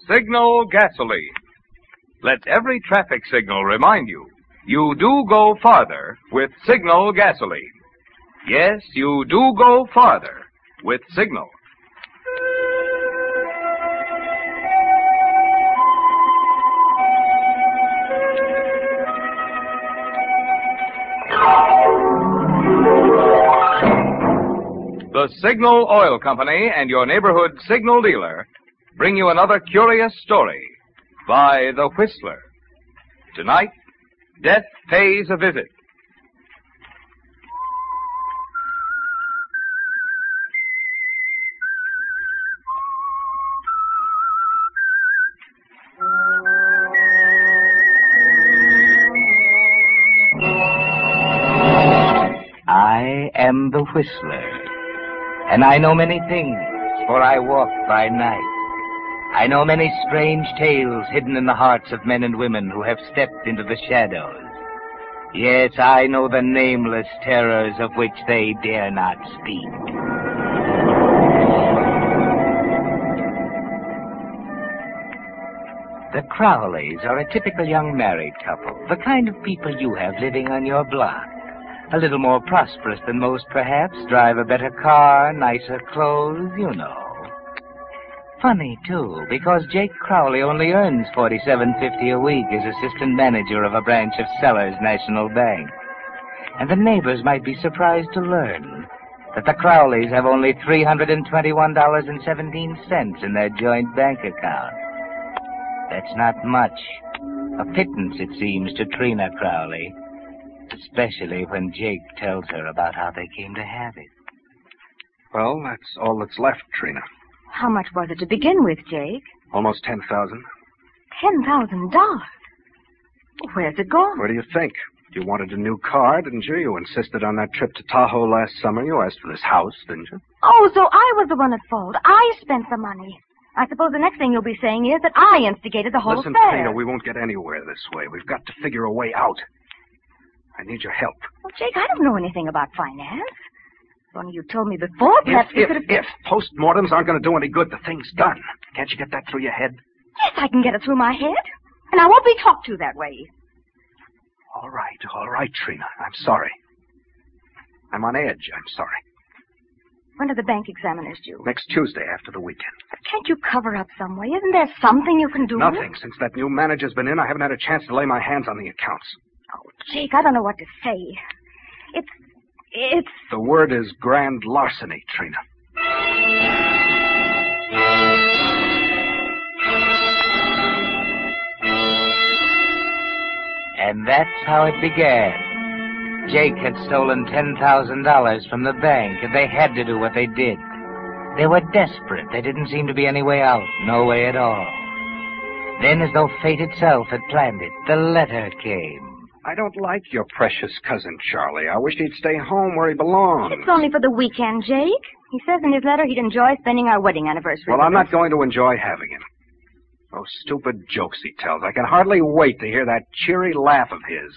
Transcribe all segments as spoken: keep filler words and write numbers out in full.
Signal gasoline. Let every traffic signal remind you, you do go farther with Signal gasoline. Yes, you do go farther with Signal. The Signal Oil Company and your neighborhood Signal dealer bring you another curious story by The Whistler. Tonight, Death Pays a Visit. I am the Whistler, and I know many things, for I walk by night. I know many strange tales hidden in the hearts of men and women who have stepped into the shadows. Yes, I know the nameless terrors of which they dare not speak. The Crowleys are a typical young married couple, the kind of people you have living on your block. A little more prosperous than most, perhaps, drive a better car, nicer clothes, you know. Funny, too, because Jake Crowley only earns forty-seven fifty a week as assistant manager of a branch of Sellers National Bank. And the neighbors might be surprised to learn that the Crowleys have only three hundred twenty-one dollars and seventeen cents in their joint bank account. That's not much. A pittance, it seems, to Trina Crowley. Especially when Jake tells her about how they came to have it. Well, that's all that's left, Trina. How much was it to begin with, Jake? Almost ten thousand. Ten thousand dollars? Where's it gone? Where do you think? You wanted a new car, didn't you? You insisted on that trip to Tahoe last summer. You asked for this house, didn't you? Oh, so I was the one at fault. I spent the money. I suppose the next thing you'll be saying is that I instigated the whole Listen, affair. Trina, we won't get anywhere this way. We've got to figure a way out. I need your help. Well, Jake, I don't know anything about finance. If only you told me before, perhaps if, we if, could have... If postmortems aren't going to do any good, the thing's done. Can't you get that through your head? Yes, I can get it through my head. And I won't be talked to that way. All right, all right, Trina. I'm sorry. I'm on edge. I'm sorry. When are the bank examiners due? Next Tuesday after the weekend. Can't you cover up some way? Isn't there something you can do? Nothing. Since that new manager's been in, I haven't had a chance to lay my hands on the accounts. Oh, Jake, I don't know what to say. It's... It's... The word is grand larceny, Trina. And that's how it began. Jake had stolen ten thousand dollars from the bank, and they had to do what they did. They were desperate. There didn't seem to be any way out. No way at all. Then, as though fate itself had planned it, the letter came. I don't like your precious cousin, Charlie. I wish he'd stay home where he belongs. It's only for the weekend, Jake. He says in his letter he'd enjoy spending our wedding anniversary. Well, with I'm us. not going to enjoy having him. Those stupid jokes he tells. I can hardly wait to hear that cheery laugh of his.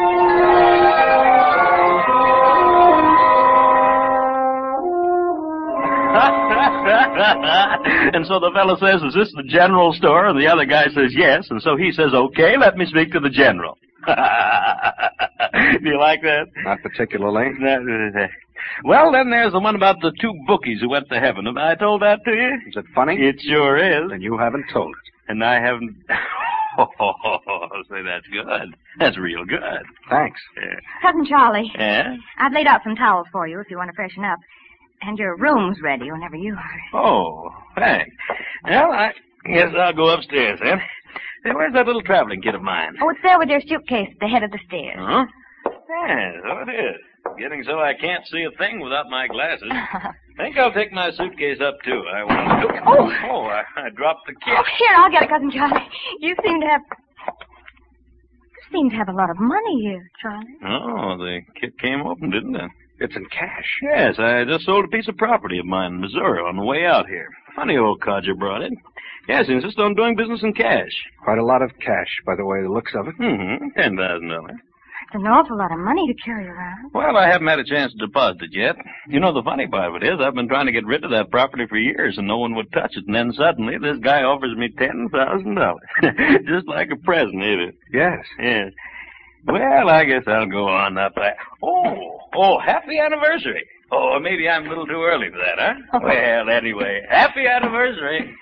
And so the fellow says, is this the general store? And the other guy says, yes. And so he says, okay, let me speak to the general. Do you like that? Not particularly. Well, then there's the one about the two bookies who went to heaven. Have I told that to you? Is it funny? It sure is. Then you haven't told it. And I haven't... Oh, say, that's good. That's real good. Thanks. Yeah. Cousin Charlie. Yeah? I've laid out some towels for you if you want to freshen up. And your room's ready whenever you are. Oh, thanks. Well, I guess I'll go upstairs, then. Hey, where's that little traveling kit of mine? Oh, it's there with your suitcase at the head of the stairs. Huh? Yeah, so it is. Getting so I can't see a thing without my glasses. I think I'll take my suitcase up, too. I want to... Oh! Oh, I, I dropped the kit. Oh, here, I'll get it, Cousin Charlie. You seem to have... You seem to have a lot of money here, Charlie. Oh, the kit came open, didn't it? It's in cash. Yes, I just sold a piece of property of mine in Missouri on the way out here. Funny old codger brought it. Yes, he insists on doing business in cash. Quite a lot of cash, by the way, the looks of it. Mm-hmm. Ten thousand dollars. It's an awful lot of money to carry around. Well, I haven't had a chance to deposit it yet. You know, the funny part of it is I've been trying to get rid of that property for years, and no one would touch it. And then suddenly this guy offers me ten thousand dollars. Just like a present, ain't it? Yes. Yes. Well, I guess I'll go on up. I... Oh, oh, happy anniversary. Oh, maybe I'm a little too early for that, huh? Well, anyway, happy anniversary.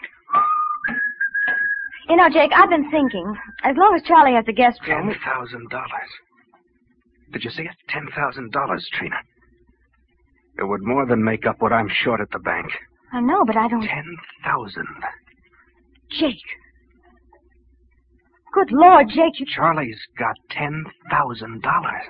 You know, Jake, I've been thinking, as long as Charlie has the guest room... Ten thousand dollars. Did you see it? Ten thousand dollars, Trina. It would more than make up what I'm short at the bank. I know, but I don't... Ten thousand. Jake. Good Lord, Jake, you... Charlie's got ten thousand dollars.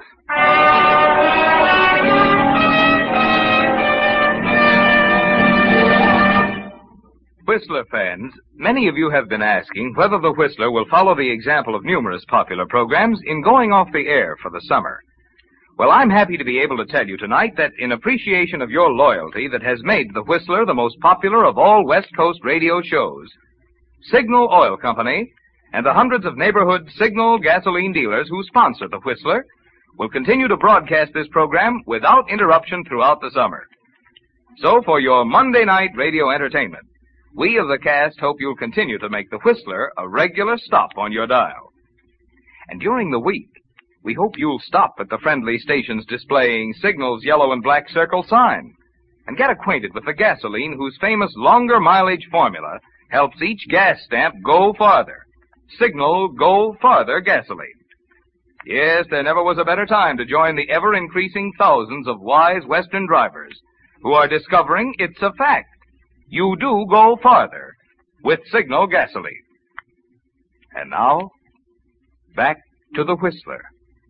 Whistler fans, many of you have been asking whether the Whistler will follow the example of numerous popular programs in going off the air for the summer. Well, I'm happy to be able to tell you tonight that in appreciation of your loyalty that has made the Whistler the most popular of all West Coast radio shows, Signal Oil Company and the hundreds of neighborhood Signal gasoline dealers who sponsor the Whistler will continue to broadcast this program without interruption throughout the summer. So for your Monday night radio entertainment, we of the cast hope you'll continue to make the Whistler a regular stop on your dial. And during the week, we hope you'll stop at the friendly stations displaying Signal's yellow and black circle sign and get acquainted with the gasoline whose famous longer mileage formula helps each gas stamp go farther. Signal Go Farther gasoline. Yes, there never was a better time to join the ever-increasing thousands of wise Western drivers who are discovering it's a fact. You do go farther with Signal gasoline. And now, back to the Whistler.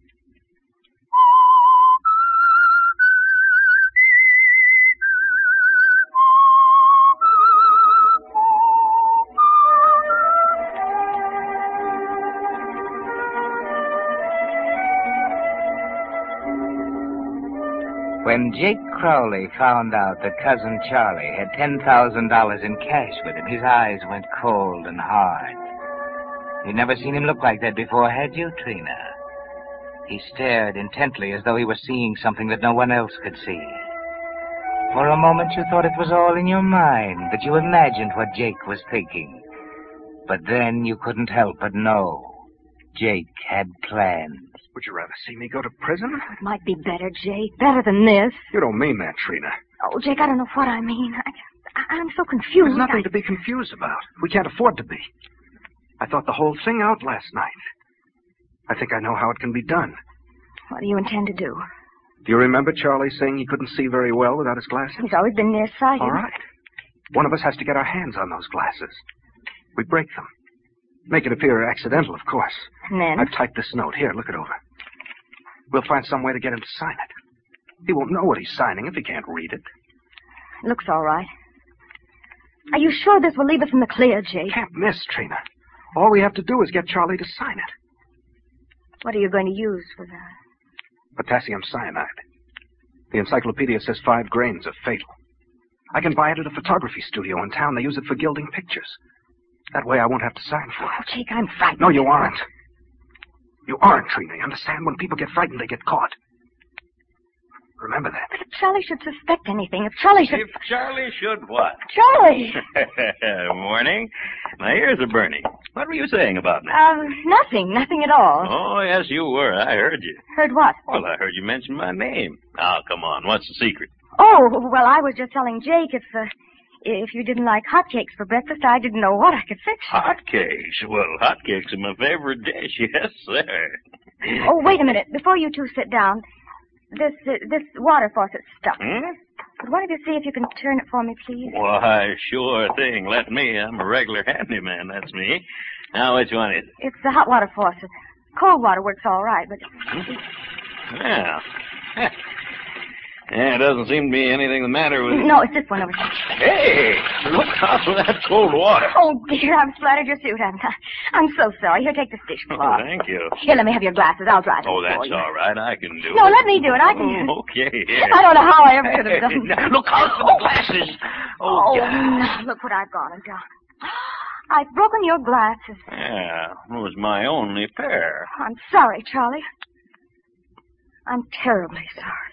When Jake Crowley found out that Cousin Charlie had ten thousand dollars in cash with him, his eyes went cold and hard. You'd never seen him look like that before, had you, Trina? He stared intently as though he were seeing something that no one else could see. For a moment you thought it was all in your mind, that you imagined what Jake was thinking. But then you couldn't help but know. Jake had plans. Would you rather see me go to prison? It might be better, Jake. Better than this. You don't mean that, Trina. Oh, Jake, I don't know what I mean. I, I, I'm so confused. There's nothing I... to be confused about. We can't afford to be. I thought the whole thing out last night. I think I know how it can be done. What do you intend to do? Do you remember Charlie saying he couldn't see very well without his glasses? He's always been nearsighted. All right. One of us has to get our hands on those glasses. We break them. Make it appear accidental, of course. And then? I've typed this note. Here, look it over. We'll find some way to get him to sign it. He won't know what he's signing if he can't read it. Looks all right. Are you sure this will leave us in the clear, Jake? Can't miss, Trina. All we have to do is get Charlie to sign it. What are you going to use for that? Potassium cyanide. The encyclopedia says five grains are fatal. I can buy it at a photography studio in town. They use it for gilding pictures. That way I won't have to sign for it. Oh, Jake, I'm frightened. No, you aren't. You aren't, Trina. You understand? When people get frightened, they get caught. Remember that. But if Charlie should suspect anything, if Charlie should... If Charlie should what? Charlie! Morning. My ears are burning. What were you saying about me? Um, nothing. Nothing at all. Oh, yes, you were. I heard you. Heard what? Well, I heard you mention my name. Now, come on. What's the secret? Oh, well, I was just telling Jake if, uh, if you didn't like hotcakes for breakfast, I didn't know what I could fix you. Hotcakes? Well, hotcakes are my favorite dish. Yes, sir. Oh, wait a minute. Before you two sit down, this uh, this water faucet's stuck. Hmm? Could one of you see if you can turn it for me, please? Why, sure thing. Let me. I'm a regular handyman. That's me. Now, which one is it? It's the hot water faucet. Cold water works all right, but... Well, yeah, it doesn't seem to be anything the matter with it. No, it's this one over here. Hey, look out for that cold water. Oh, dear, I've splattered your suit, haven't I? I'm so sorry. Here, take this dishcloth. Oh, thank you. Here, let me have your glasses. I'll dry them Oh, for that's you. all right. I can do No, it. let me do it. I can... Oh, okay. Here. I don't know how I ever could have done Now, look out for the glasses. Oh, Oh, yeah. now, look what I've gone and done. I've broken your glasses. Yeah, it was my only pair. I'm sorry, Charlie. I'm terribly sorry.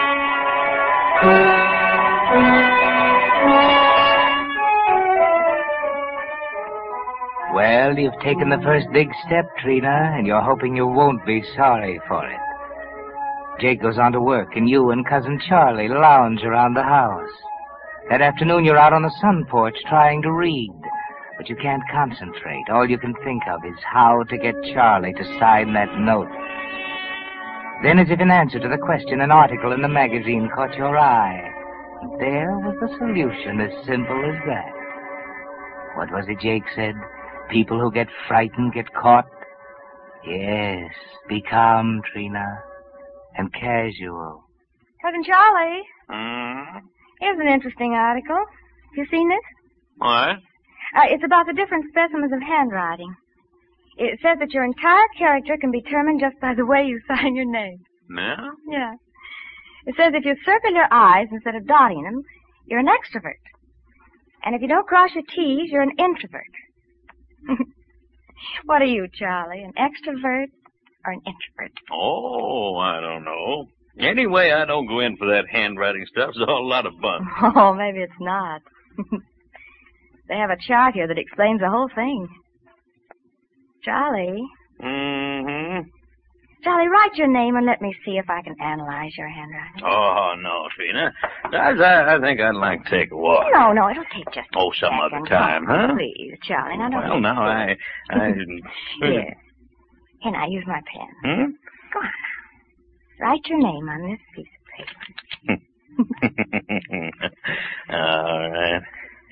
Well, you've taken the first big step, Trina, and you're hoping you won't be sorry for it. Jake goes on to work, and you and Cousin Charlie lounge around the house. That afternoon, you're out on the sun porch trying to read, but you can't concentrate. All you can think of is how to get Charlie to sign that note. Then, as if in answer to the question, an article in the magazine caught your eye. And there was the solution, as simple as that. What was it Jake said? People who get frightened get caught? Yes, be calm, Trina, and casual. Cousin Charlie, Hmm? here's an interesting article. Have you seen this? What? Uh, it's about the different specimens of handwriting. It says that your entire character can be determined just by the way you sign your name. Yeah? Yeah. It says if you circle your I's instead of dotting them, you're an extrovert. And if you don't cross your T's, you're an introvert. What are you, Charlie, an extrovert or an introvert? Oh, I don't know. Anyway, I don't go in for that handwriting stuff. It's a whole lot of fun. Oh, maybe it's not. They have a chart here that explains the whole thing. Charlie. Mm-hmm. Charlie, write your name and let me see if I can analyze your handwriting. Oh, no, Trina. I, I think I'd like to take a walk. No, no, it'll take just Oh, a some second. other time, Oh, huh? Please, Charlie, now don't Well, be now, I... I silly. Here. Here, now, use my pen. Hmm? Go on now. Write your name on this piece of paper. All right.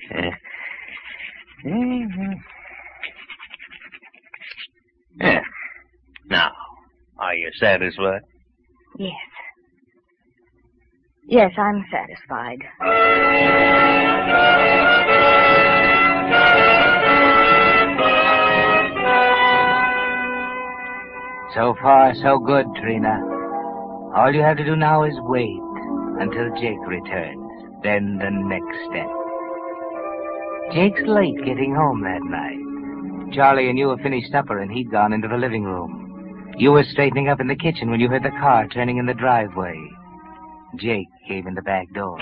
Mm-hmm. Yeah. Now, are you satisfied? Yes. Yes, I'm satisfied. So far, so good, Trina. All you have to do now is wait until Jake returns. Then the next step. Jake's late getting home that night. Charlie and you have finished supper, and he'd gone into the living room. You were straightening up in the kitchen when you heard the car turning in the driveway. Jake came in the back door.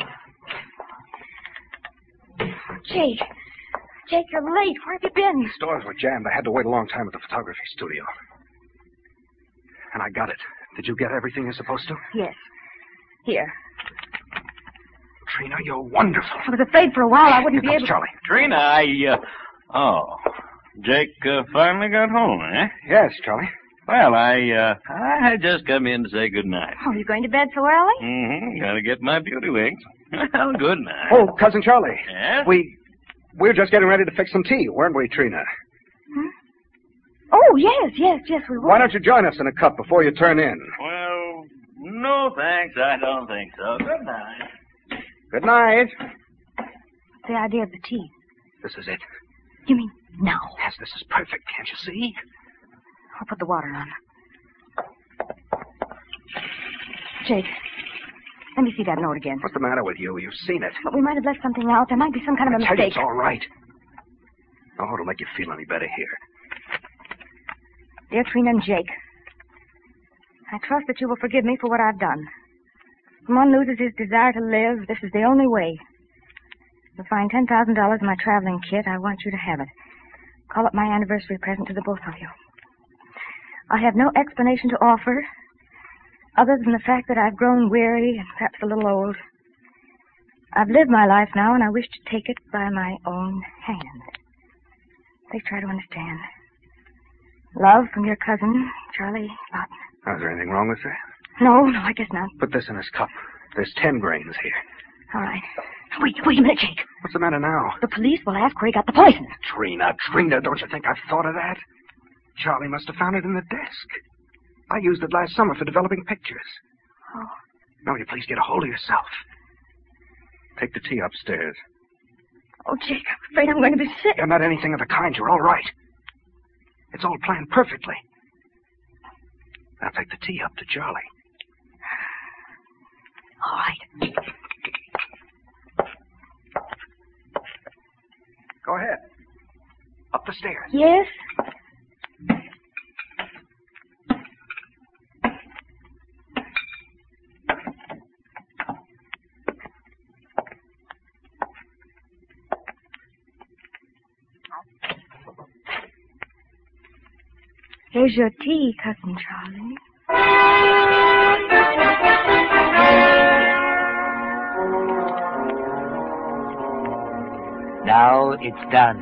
Jake. Jake, you're late. Where have you been? The stores were jammed. I had to wait a long time at the photography studio. And I got it. Did you get everything you're supposed to? Yes. Here. Trina, you're wonderful. I was afraid for a while I wouldn't Here be comes able Charlie. Trina, I, uh... Oh. Jake uh, finally got home, eh? Yes, Charlie. Well, I, uh... I had just come in to say good night. Oh, you going to bed so early? Mm-hmm. Gotta get my beauty wigs. Well, good night. Oh, Cousin Charlie. Yes? We... We were just getting ready to fix some tea, weren't we, Trina? Huh? Oh, yes, yes, yes, we were. Why don't you join us in a cup before you turn in? Well, no thanks. I don't think so. Good night. Good night. The idea of the tea. This is it. You mean now? Yes, this is perfect. Can't you see? I'll put the water on. Jake, let me see that note again. What's the matter with you? You've seen it. But we might have left something out. There might be some kind of a I tell you, mistake. it's all right. Oh, it'll make you feel any better here. Dear Trina and Jake, I trust that you will forgive me for what I've done. When one loses his desire to live, this is the only way. You'll find ten thousand dollars in my traveling kit. I want you to have it. Call it my anniversary present to the both of you. I have no explanation to offer, other than the fact that I've grown weary and perhaps a little old. I've lived my life now, and I wish to take it by my own hand. Please try to understand. Love from your cousin, Charlie Lawton. Is there anything wrong with that? No, no, I guess not. Put this in this cup. There's ten grains here. All right. Wait, wait a minute, Jake. What's the matter now? The police will ask where he got the poison. Trina, Trina, don't you think I've thought of that? Charlie must have found it in the desk. I used it last summer for developing pictures. Oh. Now, will you please get a hold of yourself? Take the tea upstairs. Oh, Jake, I'm afraid I'm going to be sick. You're not anything of the kind. You're all right. It's all planned perfectly. Now take the tea up to Charlie. All right. Go ahead. Up the stairs. Yes? Here's your tea, Cousin Charlie. Now it's done.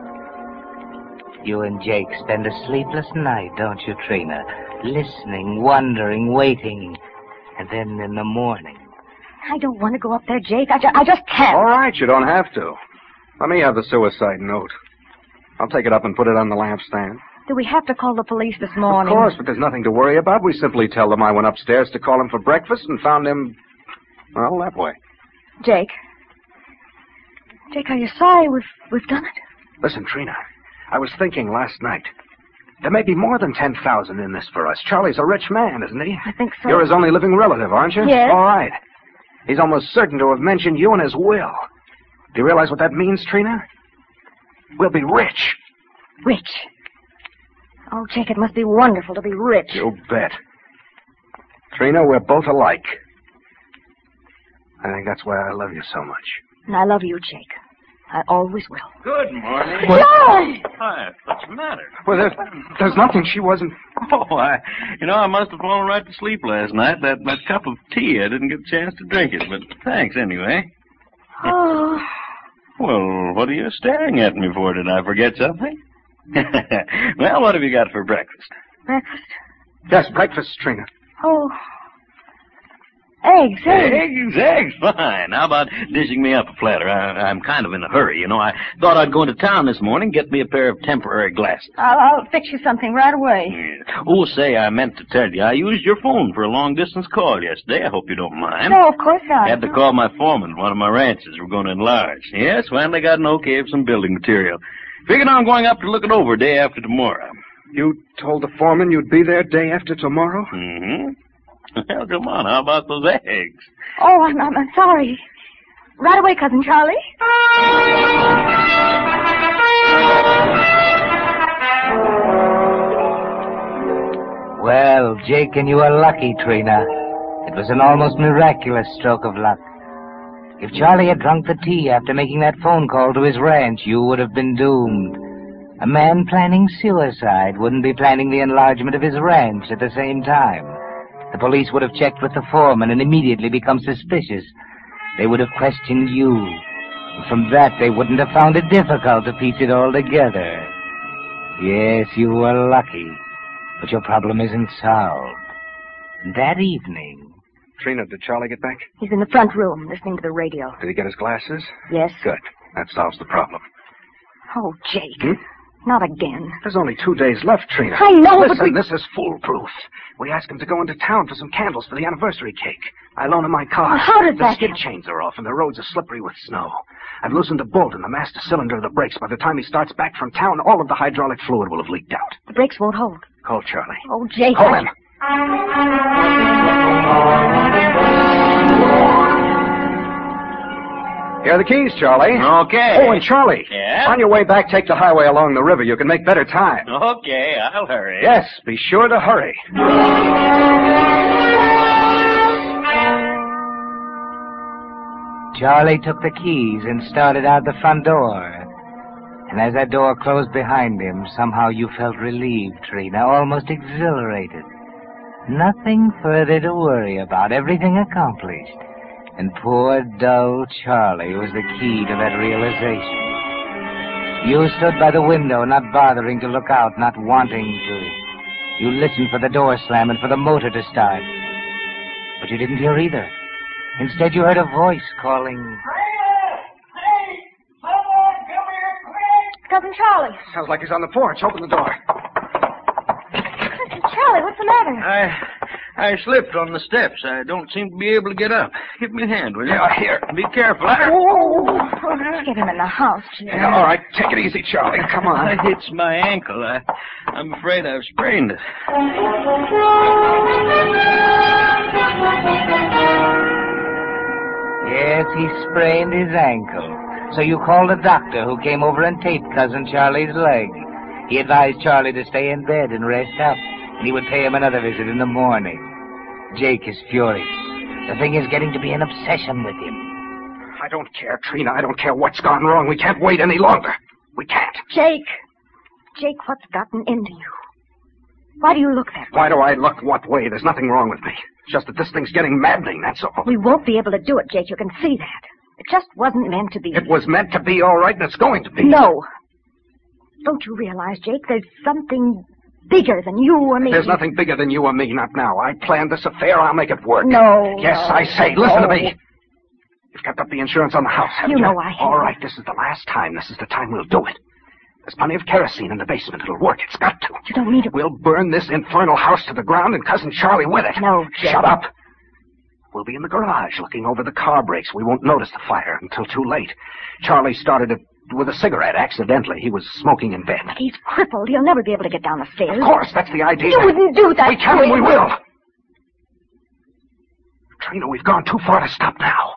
You and Jake spend a sleepless night, don't you, Trina? Listening, wondering, waiting. And then in the morning... I don't want to go up there, Jake. I, ju- I just can't. All right, you don't have to. Let me have the suicide note. I'll take it up and put it on the lampstand. Do we have to call the police this morning? Of course, but there's nothing to worry about. We simply tell them I went upstairs to call him for breakfast and found him, well, that way. Jake. Jake, are you sorry we've, we've done it? Listen, Trina, I was thinking last night. There may be more than ten thousand in this for us. Charlie's a rich man, isn't he? I think so. You're his only living relative, aren't you? Yes. All right. He's almost certain to have mentioned you in his will. Do you realize what that means, Trina? We'll be rich. Rich. Oh, Jake, it must be wonderful to be rich. You bet. Trina, we're both alike. I think that's why I love you so much. And I love you, Jake. I always will. Good morning. John! Hi, what's the matter? Well, there, there's nothing. She wasn't... Oh, I, you know, I must have fallen right to sleep last night. That, that cup of tea, I didn't get a chance to drink it, but thanks anyway. Oh. Well, what are you staring at me for? Did I forget something? Well, what have you got for breakfast? Breakfast? Yes, breakfast, Trina. Oh. Eggs, eggs. Eggs, eggs, fine. How about dishing me up a platter? I, I'm kind of in a hurry, you know. I thought I'd go into town this morning, get me a pair of temporary glasses. I'll, I'll fix you something right away. Yeah. Oh, say, I meant to tell you, I used your phone for a long-distance call yesterday. I hope you don't mind. No, of course not. I had to call my foreman at one of my ranches. We're going to enlarge. Yes, finally got an okay for some building material. Figured I'm going up to look it over day after tomorrow. You told the foreman you'd be there day after tomorrow? Mm-hmm. Well, come on, how about those eggs? Oh, I'm, I'm, I'm sorry. Right away, Cousin Charlie. Well, Jake and you are lucky, Trina. It was an almost miraculous stroke of luck. If Charlie had drunk the tea after making that phone call to his ranch, you would have been doomed. A man planning suicide wouldn't be planning the enlargement of his ranch at the same time. The police would have checked with the foreman and immediately become suspicious. They would have questioned you. And from that, they wouldn't have found it difficult to piece it all together. Yes, you were lucky, but your problem isn't solved. And that evening... Trina, did Charlie get back? He's in the front room, listening to the radio. Did he get his glasses? Yes. Good. That solves the problem. Oh, Jake. Hmm? Not again. There's only two days left, Trina. I know, Listen, but we... this is foolproof. We asked him to go into town for some candles for the anniversary cake. I loan him my car. Well, how did the that skid happen? chains are off, and the roads are slippery with snow. I've loosened a bolt in the master cylinder of the brakes. By the time he starts back from town, all of the hydraulic fluid will have leaked out. The brakes won't hold. Call Charlie. Oh, Jake. Call I... him. Here are the keys, Charlie. Okay. Oh, and Charlie. Yeah? On your way back, take the highway along the river. You can make better time. Okay, I'll hurry. Yes, be sure to hurry. Charlie took the keys and started out the front door. And as that door closed behind him, somehow you felt relieved, Trina, almost exhilarated. Nothing further to worry about, everything accomplished. And poor, dull Charlie was the key to that realization. You stood by the window, not bothering to look out, not wanting to. You listened for the door slam and for the motor to start. But you didn't hear either. Instead, you heard a voice calling... Hey! Someone come here quick! Cousin Charlie. Sounds like he's on the porch. Open the door. Cousin Charlie, what's the matter? I I slipped on the steps. I don't seem to be able to get up. Give me a hand, will you? Yeah, here. Be careful. Let's get him in the house, Jake. Yeah, all right. Take it easy, Charlie. Come on. It's my ankle. I, I'm afraid I've sprained it. Yes, he sprained his ankle. So you called a doctor who came over and taped Cousin Charlie's leg. He advised Charlie to stay in bed and rest up, and he would pay him another visit in the morning. Jake is furious. The thing is getting to be an obsession with him. I don't care, Trina. I don't care what's gone wrong. We can't wait any longer. We can't. Jake. Jake, what's gotten into you? Why do you look that way? Why do I look what way? There's nothing wrong with me. It's just that this thing's getting maddening, that's all. We won't be able to do it, Jake. You can see that. It just wasn't meant to be. It was meant to be all right, and it's going to be. No. Don't you realize, Jake, there's something bigger than you or me? There's nothing bigger than you or me, not now. I planned this affair. I'll make it work. No. Yes, no, I say. Listen no. to me. You've kept up the insurance on the house, haven't You you? know I have. All right, this is the last time. This is the time we'll do it. There's plenty of kerosene in the basement. It'll work. It's got to. You don't need it. We'll burn this infernal house to the ground and Cousin Charlie with it. No, Jake. Shut up. We'll be in the garage looking over the car brakes. We won't notice the fire until too late. Charlie started it with a cigarette accidentally. He was smoking in bed. But he's crippled. He'll never be able to get down the stairs. Of course, that's the idea. You wouldn't do that. We can and we will. Trina, we've gone too far to stop now.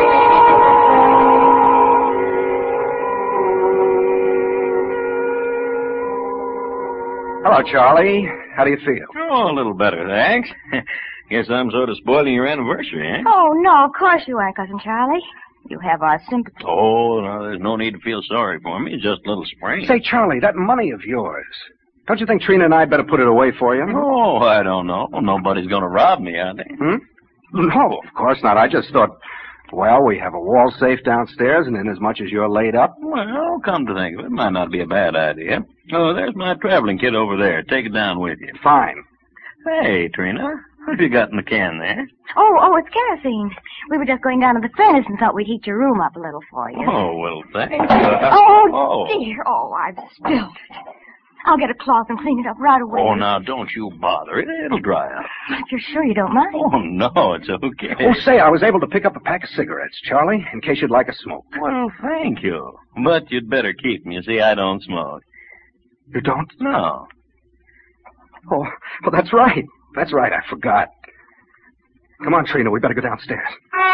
Hello, Charlie. How do you feel? Oh, a little better, thanks. Guess I'm sort of spoiling your anniversary, eh? Oh, no, of course you are, Cousin Charlie. You have our sympathy. Oh, no, there's no need to feel sorry for me. It's just a little sprain. Say, Charlie, that money of yours, don't you think Trina and I better put it away for you? Oh, I don't know. Nobody's going to rob me, are they? Hmm? No, of course not. I just thought, well, we have a wall safe downstairs, and inasmuch as you're laid up... Well, come to think of it, it might not be a bad idea. Oh, there's my traveling kit over there. Take it down with you. Fine. Hey, Trina, what have you got in the can there? Oh, oh, it's kerosene. We were just going down to the furnace and thought we'd heat your room up a little for you. Oh, well, thanks. Uh, oh, oh, dear. Oh, I've spilled it. I'll get a cloth and clean it up right away. Oh, now, don't you bother. It, it'll dry up. If you're sure you don't mind. Oh, no, it's okay. Oh, say, I was able to pick up a pack of cigarettes, Charlie, in case you'd like a smoke. Well, thank you. But you'd better keep them. You see, I don't smoke. You don't? No. Oh, well, that's right. That's right, I forgot. Come on, Trina, we better go downstairs.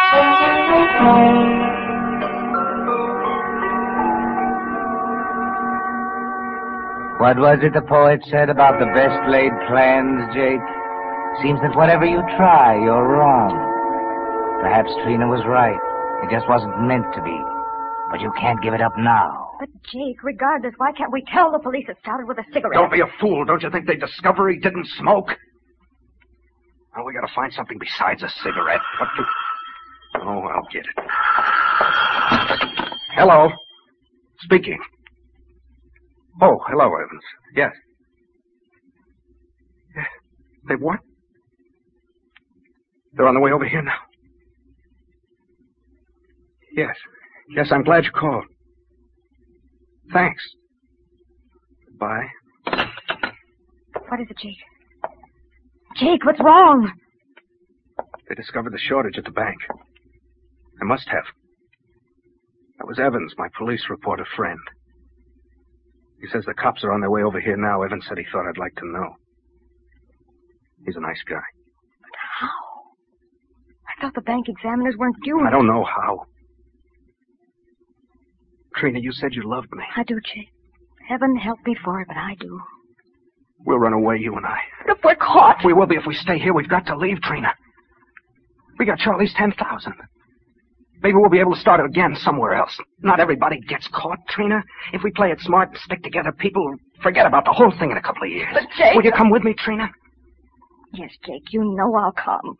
What was it the poet said about the best laid plans, Jake? Seems that whatever you try, you're wrong. Perhaps Trina was right. It just wasn't meant to be. But you can't give it up now. But, Jake, regardless, why can't we tell the police it started with a cigarette? Don't be a fool. Don't you think they'd discover he didn't smoke? Well, we gotta find something besides a cigarette. What to... Oh, I'll get it. Hello. Speaking. Oh, hello, Evans. Yes. Yeah. They what? They're on the way over here now. Yes. Yes, I'm glad you called. Thanks. Goodbye. What is it, Jake? Jake, what's wrong? They discovered the shortage at the bank. They must have. That was Evans, my police reporter friend. He says the cops are on their way over here now. Evans said he thought I'd like to know. He's a nice guy. But how? I thought the bank examiners weren't due. I don't know how. Trina, you said you loved me. I do, Jake. Heaven help me for it, but I do. We'll run away, you and I. But if we're caught... We will be if we stay here. We've got to leave, Trina. We got Charlie's ten thousand. Maybe we'll be able to start it again somewhere else. Not everybody gets caught, Trina. If we play it smart and stick together, people will forget about the whole thing in a couple of years. But, Jake... Will you come with me, Trina? Yes, Jake, you know I'll come.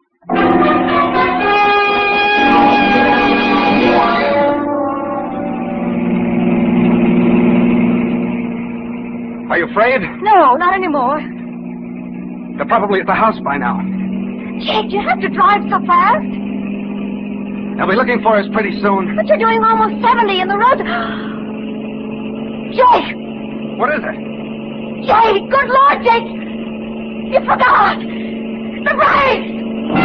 Are you afraid? No, not anymore. They're probably at the house by now. Jake, you have to drive so fast. They'll be looking for us pretty soon. But you're doing almost seventy in the road. Jake! What is it? Jake! Good Lord, Jake! You forgot! The brakes!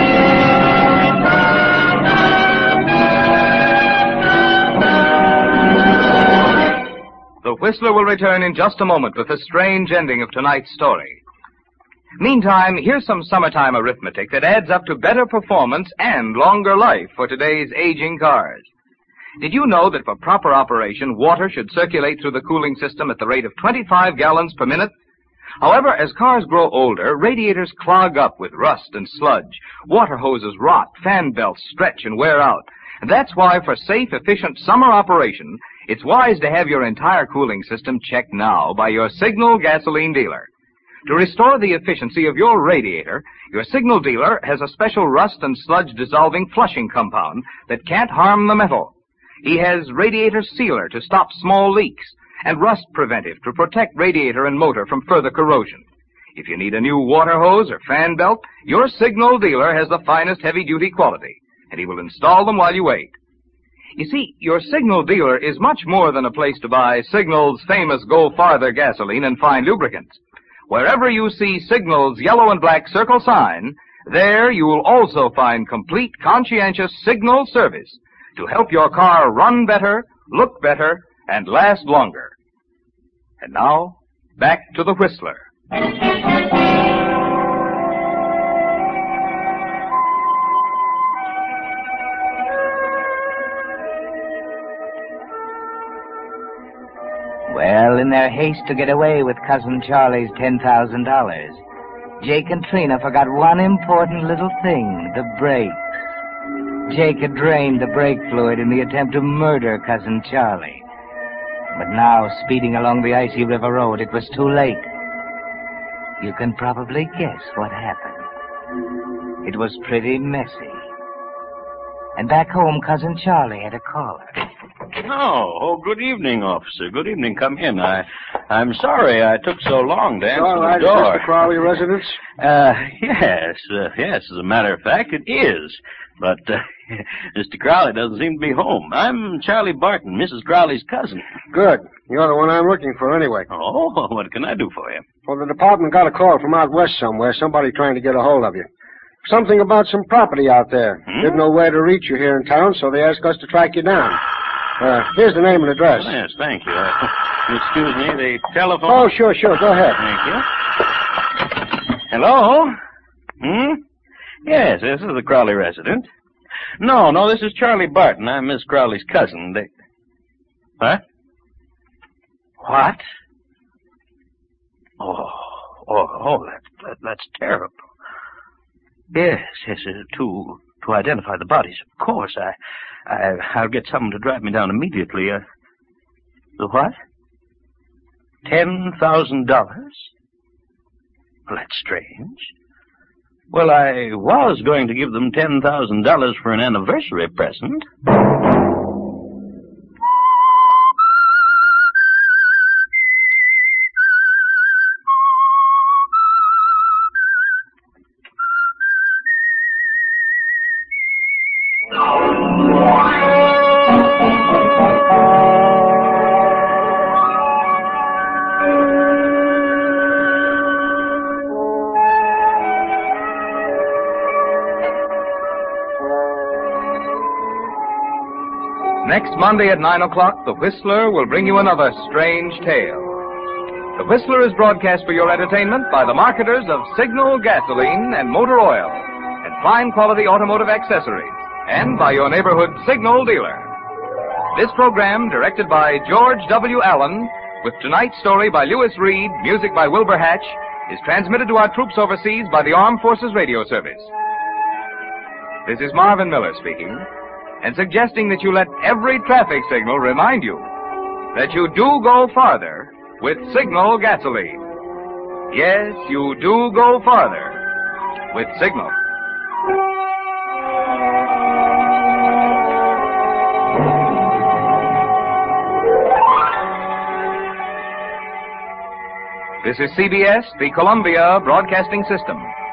The Whistler will return in just a moment with the strange ending of tonight's story. Meantime, here's some summertime arithmetic that adds up to better performance and longer life for today's aging cars. Did you know that for proper operation, water should circulate through the cooling system at the rate of twenty-five gallons per minute? However, as cars grow older, radiators clog up with rust and sludge. Water hoses rot, fan belts stretch and wear out. And that's why for safe, efficient summer operation, it's wise to have your entire cooling system checked now by your Signal gasoline dealer. To restore the efficiency of your radiator, your signal dealer has a special rust and sludge dissolving flushing compound that can't harm the metal. He has radiator sealer to stop small leaks and rust preventive to protect radiator and motor from further corrosion. If you need a new water hose or fan belt, your signal dealer has the finest heavy-duty quality, and he will install them while you wait. You see, your signal dealer is much more than a place to buy Signal's famous Go Farther gasoline and fine lubricants. Wherever you see Signal's yellow and black circle sign, there you will also find complete, conscientious Signal service to help your car run better, look better, and last longer. And now, back to the Whistler. Well, in their haste to get away with Cousin Charlie's ten thousand dollars, Jake and Trina forgot one important little thing, the brakes. Jake had drained the brake fluid in the attempt to murder Cousin Charlie. But now, speeding along the icy river road, it was too late. You can probably guess what happened. It was pretty messy. And back home, Cousin Charlie had a caller. Oh, oh, good evening, officer. Good evening. Come in. I, I'm sorry I took so long to answer All right, the door. is this the Crowley residence? Uh, yes, uh, yes. As a matter of fact, it is. But uh, Mister Crowley doesn't seem to be home. I'm Charlie Barton, Missus Crowley's cousin. Good. You're the one I'm looking for anyway. Oh, what can I do for you? Well, the department got a call from out west somewhere, somebody trying to get a hold of you. Something about some property out there. Hmm? Didn't know where to reach you here in town, so they asked us to track you down. Uh, here's the name and address. Oh, yes, thank you. Uh, excuse me, the telephone... Oh, sure, sure. Go ahead. Thank you. Hello? Hmm? Yes, this is the Crowley resident. No, no, this is Charlie Barton. I'm Miss Crowley's cousin. They... What? What? Oh, oh, oh, that, that, that's terrible. Yes, yes, uh, to to identify the bodies, of course. I, I, I'll get someone to drive me down immediately. Uh, the what? Ten thousand dollars? Well, that's strange. Well, I was going to give them ten thousand dollars for an anniversary present. Next Monday at nine o'clock, The Whistler will bring you another strange tale. The Whistler is broadcast for your entertainment by the marketers of Signal gasoline and motor oil and fine quality automotive accessories, and by your neighborhood Signal dealer. This program, directed by George W. Allen, with tonight's story by Lewis Reed, music by Wilbur Hatch, is transmitted to our troops overseas by the Armed Forces Radio Service. This is Marvin Miller speaking, and suggesting that you let every traffic signal remind you that you do go farther with Signal gasoline. Yes, you do go farther with Signal. This is C B S, the Columbia Broadcasting System.